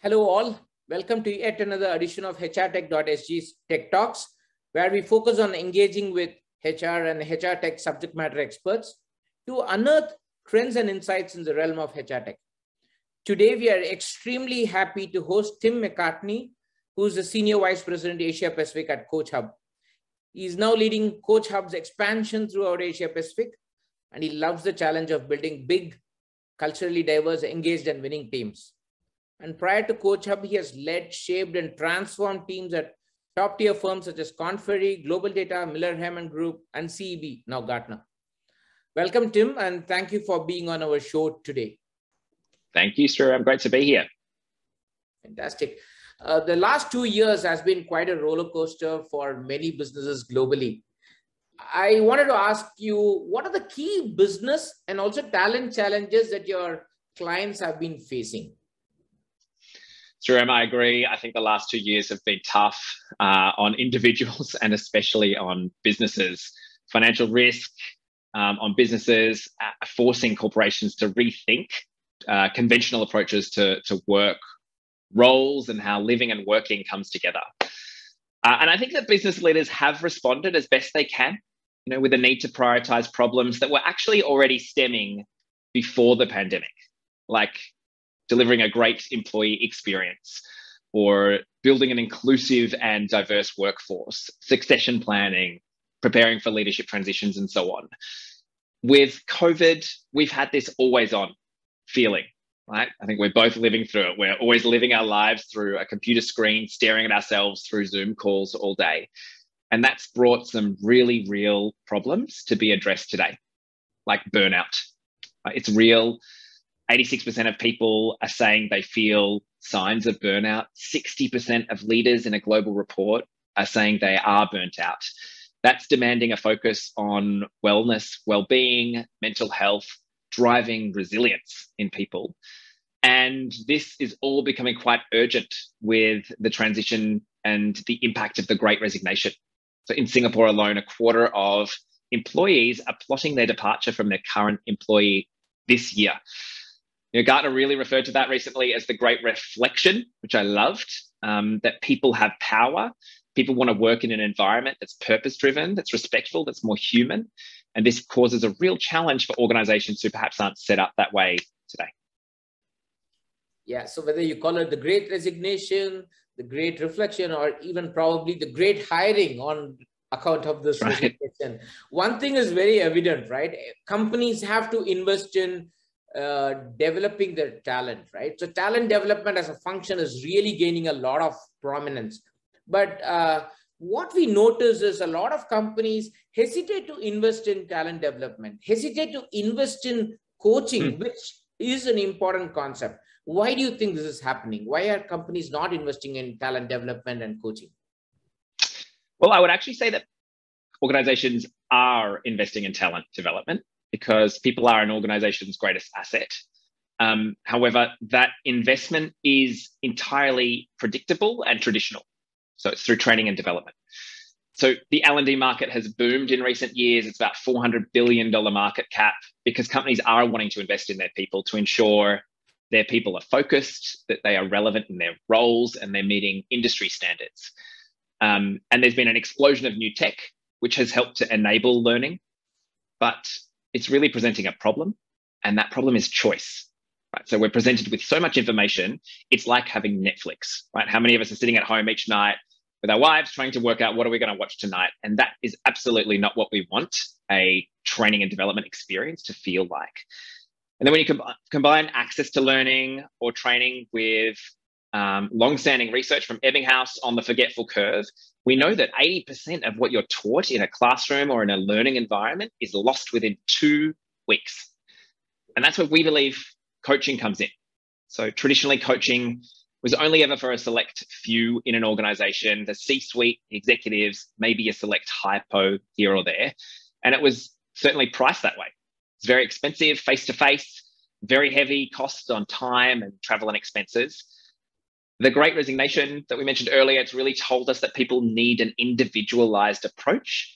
Hello all, welcome to yet another edition of HRTech.SG's Tech Talks, where we focus on engaging with HR and HR tech subject matter experts to unearth trends and insights in the realm of HR tech. Today, we are extremely happy to host Tim McCartney, who is the Senior Vice President Asia Pacific at Coach Hub. He is now leading Coach Hub's expansion throughout Asia Pacific, and he loves the challenge of building big, culturally diverse, engaged, and winning teams. And prior to Coach Hub, he has led, shaped, and transformed teams at top-tier firms such as Korn Ferry, Global Data, Miller Heiman Group, and CEB, now Gartner. Welcome, Tim, and thank you for being on our show today. Thank you, Stu. I'm great to be here. Fantastic. The last 2 years has been quite a roller coaster for many businesses globally. I wanted to ask you, what are the key business and also talent challenges that your clients have been facing? Jerome, I agree. I think the last 2 years have been tough on individuals and especially on businesses. Financial risk on businesses, forcing corporations to rethink conventional approaches to work, roles, and how living and working comes together. And I think that business leaders have responded as best they can, with the need to prioritize problems that were actually already stemming before the pandemic, like delivering a great employee experience, or building an inclusive and diverse workforce, succession planning, preparing for leadership transitions, and so on. With COVID, we've had this always on feeling, right? I think we're both living through it. We're always living our lives through a computer screen, staring at ourselves through Zoom calls all day. And that's brought some really real problems to be addressed today, like burnout. It's real. 86% of people are saying they feel signs of burnout. 60% of leaders in a global report are saying they are burnt out. That's demanding a focus on wellness, well-being, mental health, driving resilience in people. And this is all becoming quite urgent with the transition and the impact of the Great Resignation. So in Singapore alone, a quarter of employees are plotting their departure from their current employee this year. Gartner really referred to that recently as the Great Reflection, which I loved, that people have power. People want to work in an environment that's purpose-driven, that's respectful, that's more human. And this causes a real challenge for organizations who perhaps aren't set up that way today. Yeah, so whether you call it the Great Resignation, the Great Reflection, or even probably the Great Hiring on account of this resignation, one thing is very evident, right? Companies have to invest in developing their talent, right? So talent development as a function is really gaining a lot of prominence. But what we notice is a lot of companies hesitate to invest in talent development, hesitate to invest in coaching, which is an important concept. Why do you think this is happening? Why are companies not investing in talent development and coaching? Well, I would actually say that organizations are investing in talent development because people are an organization's greatest asset. However, that investment is entirely predictable and traditional. So it's through training and development. So the L&D market has boomed in recent years. It's about $400 billion market cap because companies are wanting to invest in their people to ensure their people are focused, that they are relevant in their roles, and they're meeting industry standards. And there's been an explosion of new tech, which has helped to enable learning, but it's really presenting a problem, and that problem is choice. Right? So we're presented with so much information, it's like having Netflix, right? How many of us are sitting at home each night with our wives trying to work out what are we going to watch tonight? And that is absolutely not what we want a training and development experience to feel like. And then when you combine access to learning or training with long-standing research from Ebbinghaus on the forgetful curve, we know that 80% of what you're taught in a classroom or in a learning environment is lost within 2 weeks. And that's where we believe coaching comes in. So traditionally, coaching was only ever for a select few in an organization, the C-suite executives, maybe a select hypo here or there. And it was certainly priced that way. It's very expensive, face-to-face, very heavy costs on time and travel and expenses. The Great Resignation that we mentioned earlier, it's really told us that people need an individualized approach.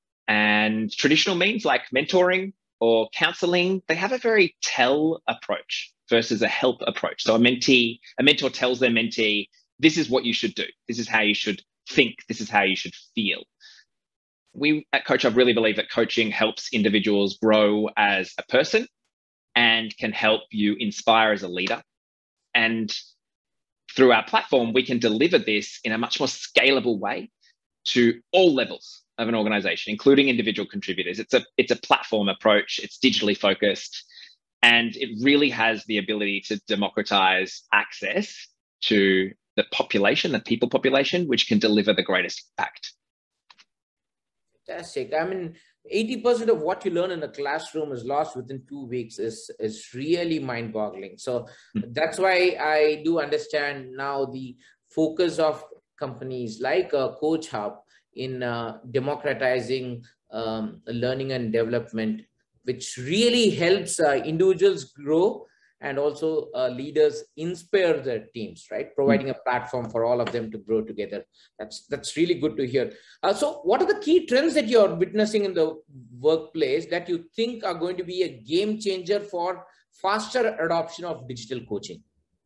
And traditional means like mentoring or counseling, they have a very tell approach. versus a help approach. So a mentor tells their mentee, this is what you should do. This is how you should think. This is how you should feel. We at CoachHub really believe that coaching helps individuals grow as a person and can help you inspire as a leader. And through our platform, we can deliver this in a much more scalable way to all levels of an organization, including individual contributors. It's a platform approach. It's digitally focused, and it really has the ability to democratize access to the population, the people population, which can deliver the greatest impact. Fantastic. I mean, 80% of what you learn in a classroom is lost within 2 weeks is really mind-boggling. So that's why I do understand now the focus of companies like CoachHub in democratizing learning and development, which really helps individuals grow and also leaders inspire their teams, right? Providing a platform for all of them to grow together. That's really good to hear. So what are the key trends that you're witnessing in the workplace that you think are going to be a game changer for faster adoption of digital coaching?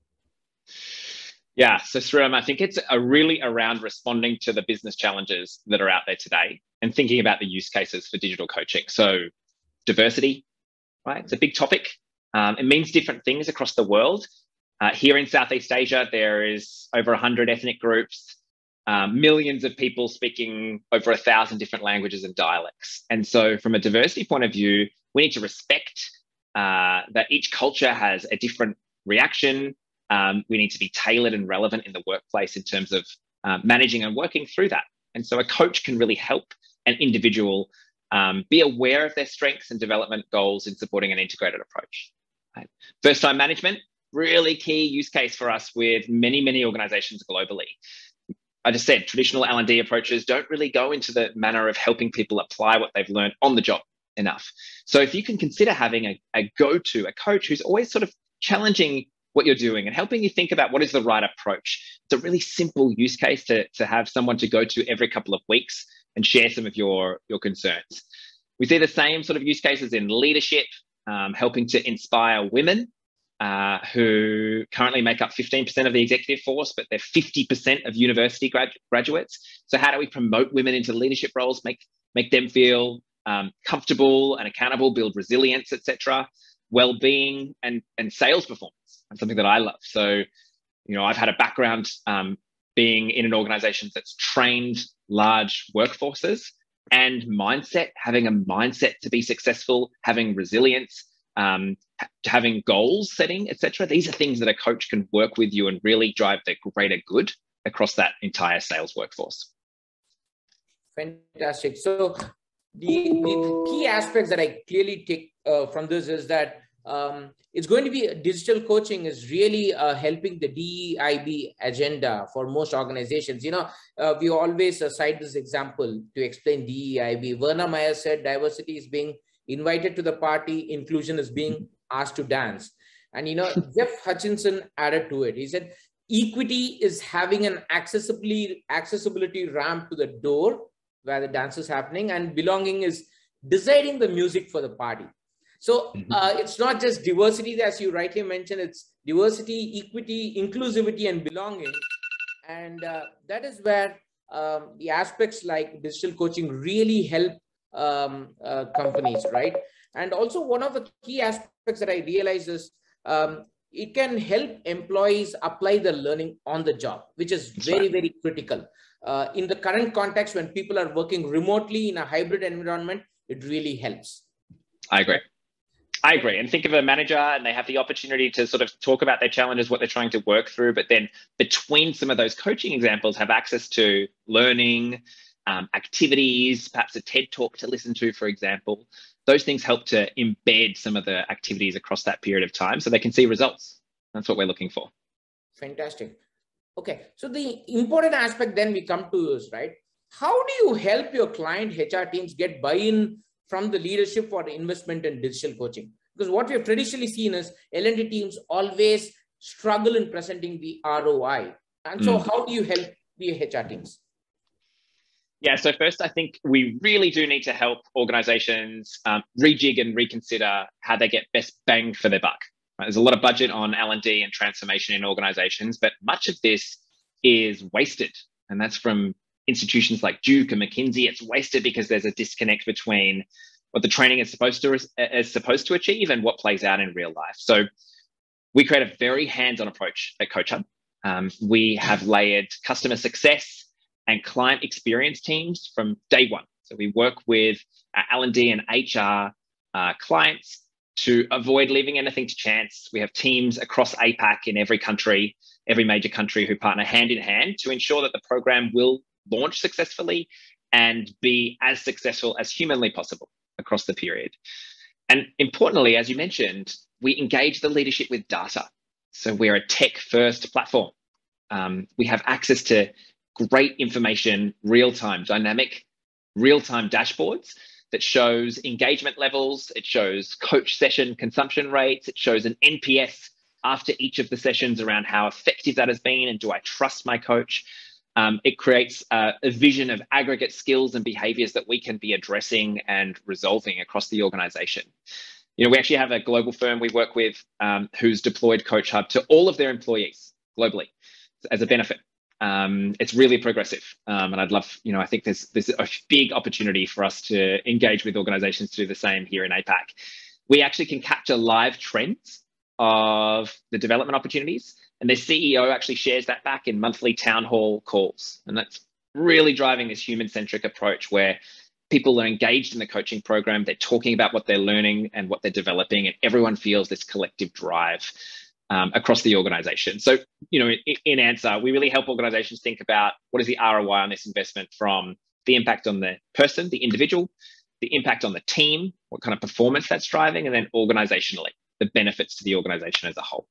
Yeah, so Sriram, I think it's really around responding to the business challenges that are out there today and thinking about the use cases for digital coaching. So diversity, right? It's a big topic. It means different things across the world. Here in Southeast Asia, there is over 100 ethnic groups, millions of people speaking over 1,000 different languages and dialects. And so from a diversity point of view, we need to respect that each culture has a different reaction. We need to be tailored and relevant in the workplace in terms of managing and working through that. And so a coach can really help an individual be aware of their strengths and development goals in supporting an integrated approach. Right. First-time management, really key use case for us with many organizations globally. I just said traditional L&D approaches don't really go into the manner of helping people apply what they've learned on the job enough. So if you can consider having a go-to, a coach who's always sort of challenging what you're doing and helping you think about what is the right approach, it's a really simple use case to have someone to go to every couple of weeks and share some of your concerns. We see the same sort of use cases in leadership, helping to inspire women who currently make up 15% of the executive force, but they're 50% of university graduates. So how do we promote women into leadership roles, make them feel comfortable and accountable, build resilience, etc., well-being and sales performance? That's something that I love. So, I've had a background being in an organization that's trained large workforces and mindset, having a mindset to be successful, having resilience, having goals setting, etc. These are things that a coach can work with you and really drive the greater good across that entire sales workforce. Fantastic. So the key aspects that I clearly take from this is that it's going to be digital coaching is really helping the DEIB agenda for most organizations. We always cite this example to explain DEIB. Verna Meyer said diversity is being invited to the party, inclusion is being asked to dance. And, Jeff Hutchinson added to it. He said, equity is having an accessibility ramp to the door where the dance is happening, and belonging is deciding the music for the party. So it's not just diversity, as you rightly mentioned, it's diversity, equity, inclusivity, and belonging. And that is where the aspects like digital coaching really help companies, right? And also one of the key aspects that I realized is it can help employees apply the learning on the job, which is very critical. In the current context, when people are working remotely in a hybrid environment, it really helps. I agree. And think of a manager and they have the opportunity to sort of talk about their challenges, what they're trying to work through, but then between some of those coaching examples have access to learning, activities, perhaps a TED talk to listen to, for example. Those things help to embed some of the activities across that period of time so they can see results. That's what we're looking for. Fantastic. Okay. So the important aspect then we come to is, right, how do you help your client HR teams get buy-in from the leadership for investment in digital coaching? Because what we have traditionally seen is L&D teams always struggle in presenting the ROI. And so how do you help the HR teams? Yeah, so first, I think we really do need to help organizations rejig and reconsider how they get best bang for their buck. There's a lot of budget on L&D and transformation in organizations, but much of this is wasted. And that's from institutions like Duke and McKinsey. It's wasted because there's a disconnect between what the training is supposed to achieve and what plays out in real life. So we create a very hands-on approach at CoachHub. We have layered customer success and client experience teams from day one. So we work with L&D and HR clients to avoid leaving anything to chance. We have teams across APAC in every country, every major country, who partner hand in hand to ensure that the program will launch successfully and be as successful as humanly possible across the period. And importantly, as you mentioned, we engage the leadership with data. So we're a tech-first platform. We have access to great information, real-time, dynamic, real-time dashboards that shows engagement levels. It shows coach session consumption rates. It shows an NPS after each of the sessions around how effective that has been and do I trust my coach. It creates a vision of aggregate skills and behaviors that we can be addressing and resolving across the organization. You know, we actually have a global firm we work with who's deployed CoachHub to all of their employees globally as a benefit. It's really progressive. And I'd love, you know, I think there's a big opportunity for us to engage with organizations to do the same here in APAC. We actually can capture live trends of the development opportunities, and their CEO actually shares that back in monthly town hall calls. And that's really driving this human-centric approach where people are engaged in the coaching program, they're talking about what they're learning and what they're developing, and everyone feels this collective drive across the organization. So, you know, in answer, we really help organizations think about what is the ROI on this investment, from the impact on the person, the individual, the impact on the team, what kind of performance that's driving, and then organizationally, the benefits to the organization as a whole.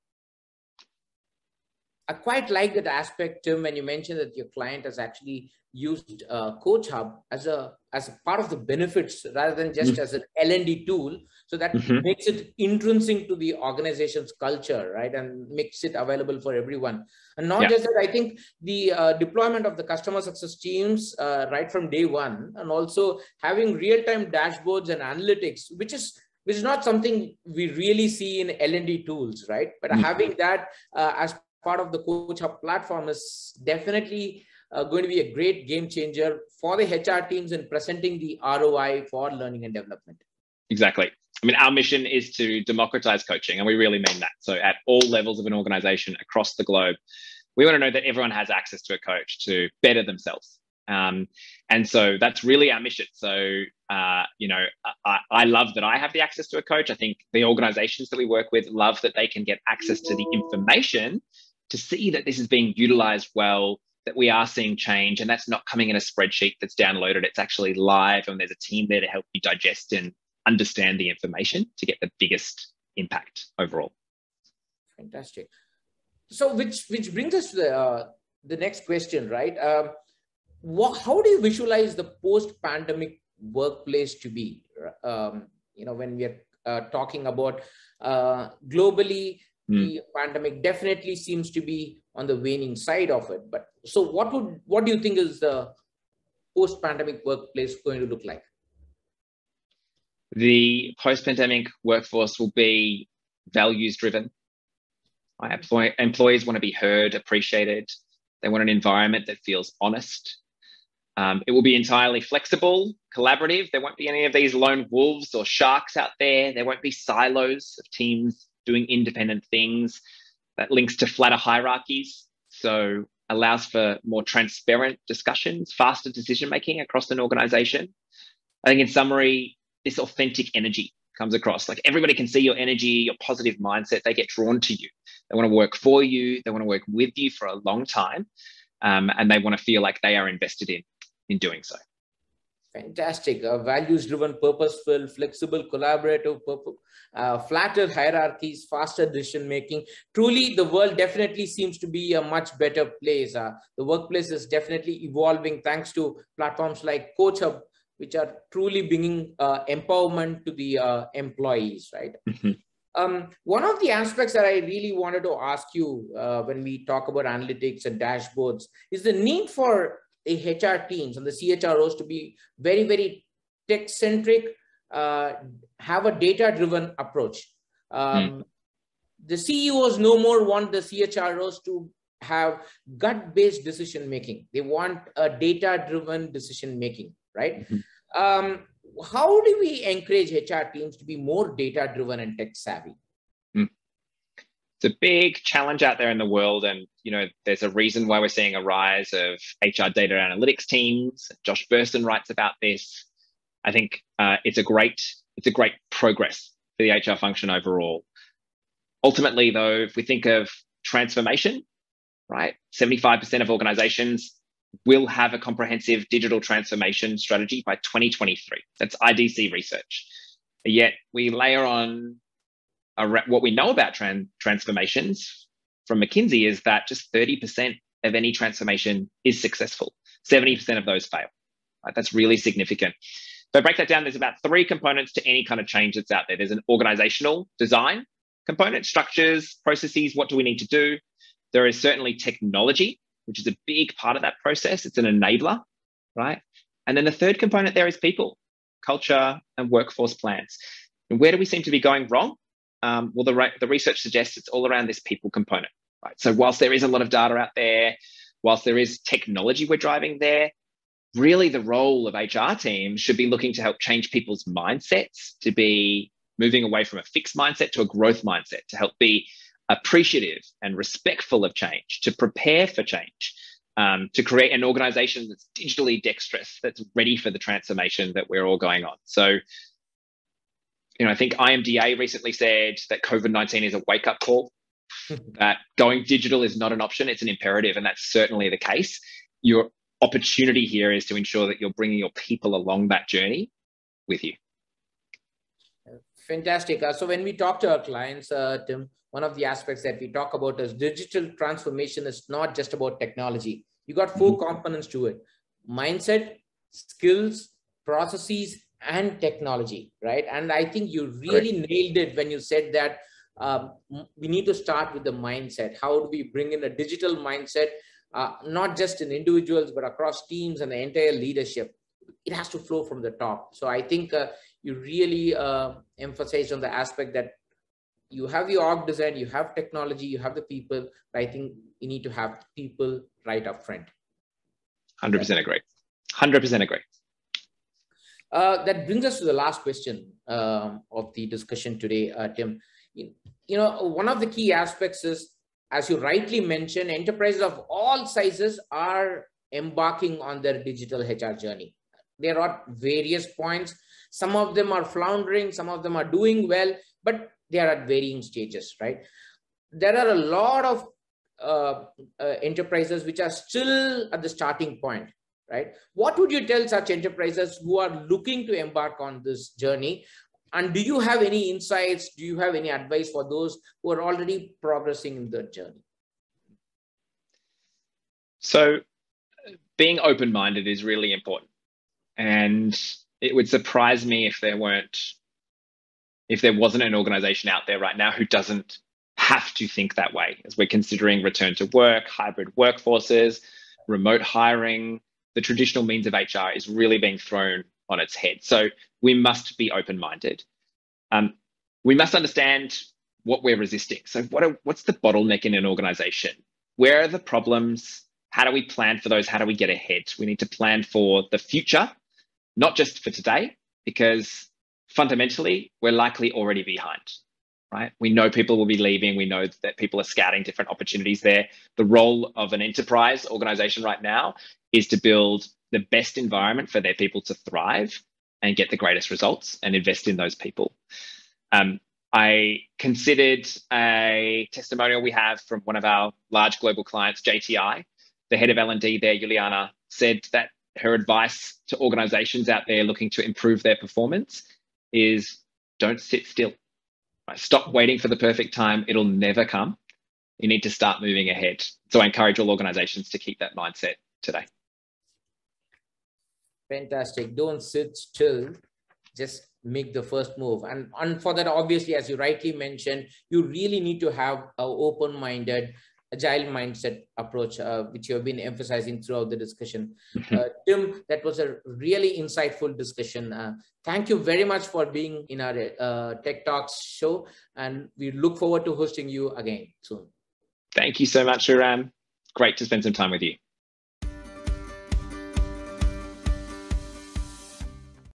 I quite like that aspect, Tim, when you mentioned that your client has actually used CoachHub as a part of the benefits rather than just as an L&D tool. So that makes it intrinsic to the organization's culture, right? And makes it available for everyone. And not just that, I think the deployment of the customer success teams right from day one, and also having real-time dashboards and analytics, which is not something we really see in L&D tools, right? But having that as part of the CoachHub platform is definitely going to be a great game changer for the HR teams in presenting the ROI for learning and development. Exactly. I mean, our mission is to democratize coaching, and we really mean that. So at all levels of an organization across the globe, we want to know that everyone has access to a coach to better themselves. And so that's really our mission. So, you know, I love that I have the access to a coach. I think the organizations that we work with love that they can get access to the information to see that this is being utilized well, that we are seeing change, and that's not coming in a spreadsheet that's downloaded. It's actually live, and there's a team there to help you digest and understand the information to get the biggest impact overall. Fantastic. So which brings us to the next question, right? How do you visualize the post-pandemic workplace to be? You know, when we are talking about globally, the pandemic definitely seems to be on the waning side of it. But so what do you think is the post-pandemic workplace going to look like? The post-pandemic workforce will be values-driven. Employees want to be heard, appreciated. They want an environment that feels honest. It will be entirely flexible, collaborative. There won't be any of these lone wolves or sharks out there. There won't be silos of teams doing independent things. That links to flatter hierarchies. So allows for more transparent discussions, faster decision-making across an organization. I think in summary, this authentic energy comes across. Like, everybody can see your energy, your positive mindset. They get drawn to you. They want to work for you. They want to work with you for a long time. And they want to feel like they are invested in doing so. Fantastic. Values-driven, purposeful, flexible, collaborative, flatter hierarchies, faster decision-making. Truly, the world definitely seems to be a much better place. The workplace is definitely evolving thanks to platforms like CoachHub, which are truly bringing empowerment to the employees, right? One of the aspects that I really wanted to ask you when we talk about analytics and dashboards is the need for the HR teams and the CHROs to be very, very tech-centric, have a data-driven approach. the CEOs no more want the CHROs to have gut-based decision-making. They want a data-driven decision-making, right? Mm-hmm. How do we encourage HR teams to be more data-driven and tech-savvy? It's a big challenge out there in the world. And, there's a reason why we're seeing a rise of HR data analytics teams. Josh Burston writes about this. I think it's a great progress for the HR function overall. Ultimately, though, if we think of transformation, right, 75% of organizations will have a comprehensive digital transformation strategy by 2023. That's IDC research. Yet we layer on what we know about transformations from McKinsey is that just 30% of any transformation is successful. 70% of those fail. Right? That's really significant. So break that down. There's about 3 components to any kind of change that's out there. There's an organizational design component, structures, processes. What do we need to do? There is certainly technology, which is a big part of that process. It's an enabler, right? And then the third component there is people, culture, and workforce plans. And where do we seem to be going wrong? Well, the research suggests it's all around this people component, right? So whilst there is a lot of data out there, whilst there is technology we're driving there, really the role of HR teams should be looking to help change people's mindsets, to be moving away from a fixed mindset to a growth mindset, to help be appreciative and respectful of change, to prepare for change, to create an organization that's digitally dexterous, that's ready for the transformation that we're all going on. So, I think IMDA recently said that COVID-19 is a wake-up call, that going digital is not an option, it's an imperative, and that's certainly the case. Your opportunity here is to ensure that you're bringing your people along that journey with you. Fantastic. So when we talk to our clients, Tim, one of the aspects that we talk about is digital transformation is not just about technology. You got 4 components to it: mindset, skills, processes, and technology, right? And I think you really nailed it when you said that we need to start with the mindset. How do we bring in a digital mindset, not just in individuals, but across teams and the entire leadership? It has to flow from the top. So I think you really emphasized on the aspect that you have the org design, you have technology, you have the people. I think you need to have people right up front. 100% agree. 100% agree. That brings us to the last question of the discussion today, Tim. One of the key aspects is, as you rightly mentioned, enterprises of all sizes are embarking on their digital HR journey. They're at various points. Some of them are floundering, some of them are doing well, but they are at varying stages, right? There are a lot of enterprises which are still at the starting point, right? What would you tell such enterprises who are looking to embark on this journey? And do you have any insights? Do you have any advice for those who are already progressing in the journey? So being open-minded is really important. And it would surprise me if there wasn't an organization out there right now who doesn't have to think that way, as we're considering return to work, hybrid workforces, remote hiring. The traditional means of HR is really being thrown on its head. So we must be open-minded. We must understand what we're resisting. So what's the bottleneck in an organization? Where are the problems? How do we plan for those? How do we get ahead? We need to plan for the future, not just for today, because fundamentally, we're likely already behind, right? We know people will be leaving. We know that people are scouting different opportunities there. The role of an enterprise organization right now is to build the best environment for their people to thrive and get the greatest results and invest in those people. I considered a testimonial we have from one of our large global clients, JTI. The head of L&D there, Juliana, said that her advice to organizations out there looking to improve their performance is don't sit still. Right? Stop waiting for the perfect time. It'll never come. You need to start moving ahead. So I encourage all organizations to keep that mindset today. Fantastic. Don't sit still. Just make the first move. And for that, obviously, as you rightly mentioned, you really need to have an open-minded agile mindset approach, which you have been emphasizing throughout the discussion. Tim, that was a really insightful discussion. Thank you very much for being in our Tech Talks show, and we look forward to hosting you again soon. Thank you so much, Sriram. Great to spend some time with you.